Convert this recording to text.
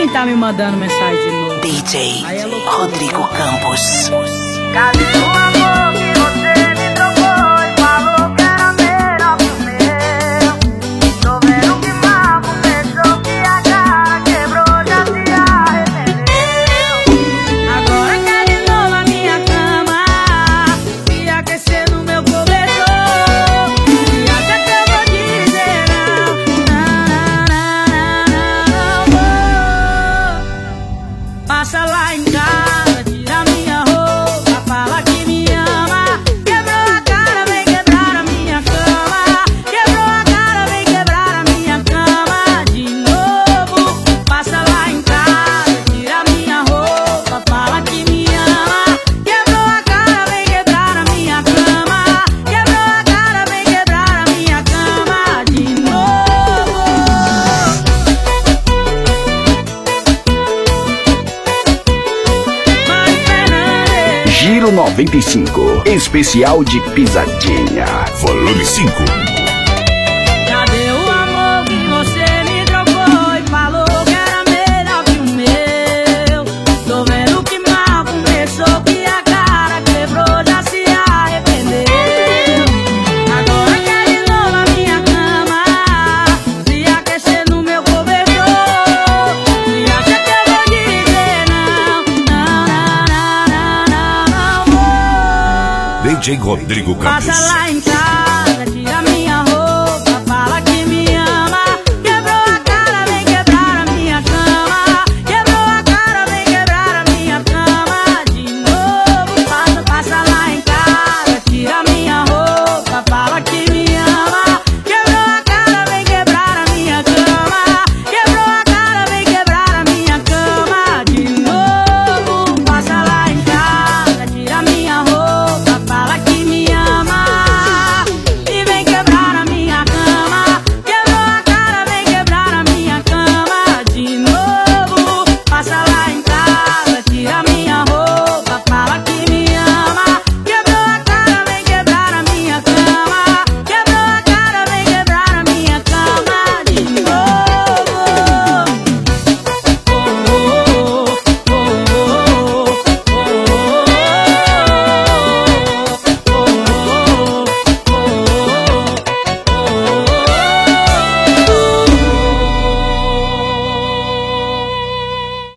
quem tá me mandando mensagem de novo. DJ Rodrigo Campos. Cadê o amor que você me trocou e falou que era melhor que o meu? Tô vendo que mal começou, que a cara quebrou, já se arrependeu. Agora quer de novo a minha cama, se aquecer no meu cobertor. E acha que eu vou dizer não. Passa lá em casa, tira minha roupa, fala que me ama. Quebrou a cara, vem quebrar a minha cama. Quebrou a cara, vem quebrar a minha cama de novo. Passa lá em casa, tira minha roupa, fala que me ama. Quebrou a cara, vem quebrar a minha cama. Quebrou a cara, vem quebrar a minha cama de novo. Mari Fernandes. Giro 95, especial de pisadinha. Volume 5. Cadê o amor que você me trocou e falou que era melhor que o meu? Tô vendo que mal começou, que a cara quebrou, já se arrependeu. Agora quer de novo a minha cama, se aquecer no meu cobertor. E acha que eu vou dizer não, não, não, não, não, não, não. DJ Rodrigo Passa Campos. lá em